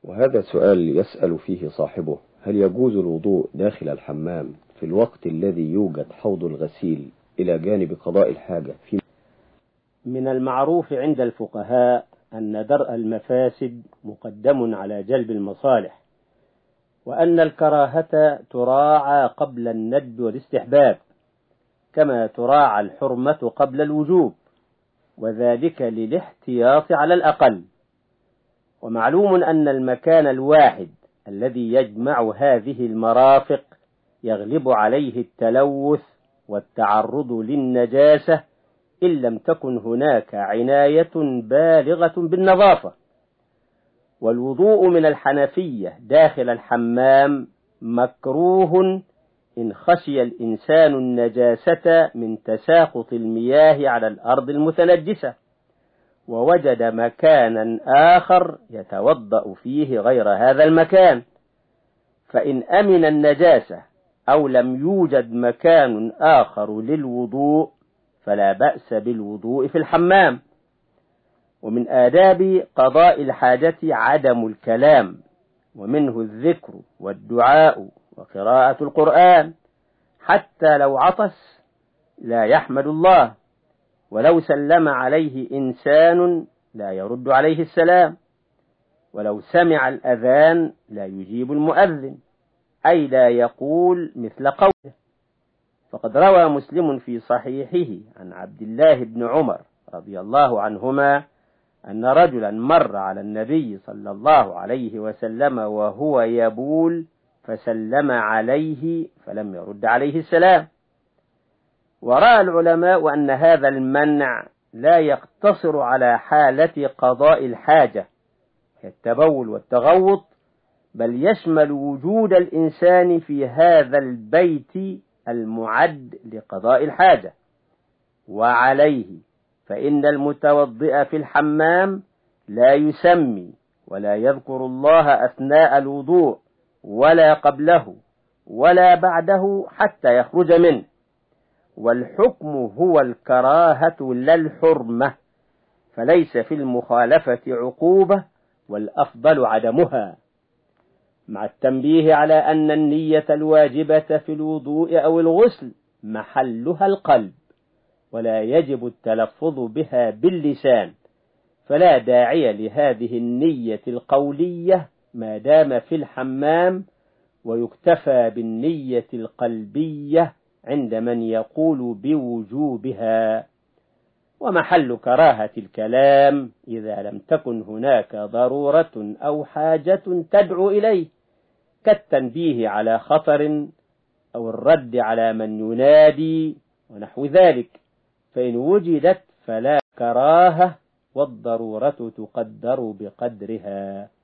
وهذا سؤال يسأل فيه صاحبه: هل يجوز الوضوء داخل الحمام في الوقت الذي يوجد حوض الغسيل إلى جانب قضاء الحاجة؟ من المعروف عند الفقهاء أن درء المفاسد مقدم على جلب المصالح، وأن الكراهة تراعى قبل الندب والاستحباب، كما تراعى الحرمة قبل الوجوب، وذلك للاحتياط على الأقل. ومعلوم أن المكان الواحد الذي يجمع هذه المرافق يغلب عليه التلوث والتعرض للنجاسة إن لم تكن هناك عناية بالغة بالنظافة. والوضوء من الحنفية داخل الحمام مكروه إن خشي الإنسان النجاسة من تساقط المياه على الأرض المتنجسة، ووجد مكانا آخر يتوضأ فيه غير هذا المكان، فإن أمن النجاسة أو لم يوجد مكان آخر للوضوء فلا بأس بالوضوء في الحمام. ومن آداب قضاء الحاجة عدم الكلام، ومنه الذكر والدعاء وقراءة القرآن، حتى لو عطس لا يحمد الله، ولو سلم عليه إنسان لا يرد عليه السلام، ولو سمع الأذان لا يجيب المؤذن، أي لا يقول مثل قوله. فقد روى مسلم في صحيحه عن عبد الله بن عمر رضي الله عنهما أن رجلا مر على النبي صلى الله عليه وسلم وهو يبول فسلم عليه فلم يرد عليه السلام. ورأى العلماء أن هذا المنع لا يقتصر على حالة قضاء الحاجة التبول والتغوط، بل يشمل وجود الإنسان في هذا البيت المعد لقضاء الحاجة. وعليه فإن المتوضئ في الحمام لا يسمي ولا يذكر الله أثناء الوضوء ولا قبله ولا بعده حتى يخرج منه، والحكم هو الكراهة لا الحرمة، فليس في المخالفة عقوبة، والأفضل عدمها، مع التنبيه على أن النية الواجبة في الوضوء أو الغسل محلها القلب، ولا يجب التلفظ بها باللسان، فلا داعي لهذه النية القولية ما دام في الحمام، ويكتفى بالنية القلبية عند من يقول بوجوبها. ومحل كراهة الكلام إذا لم تكن هناك ضرورة أو حاجة تدعو إليه، كالتنبيه على خطر أو الرد على من ينادي ونحو ذلك، فإن وجدت فلا كراهة، والضرورة تقدر بقدرها.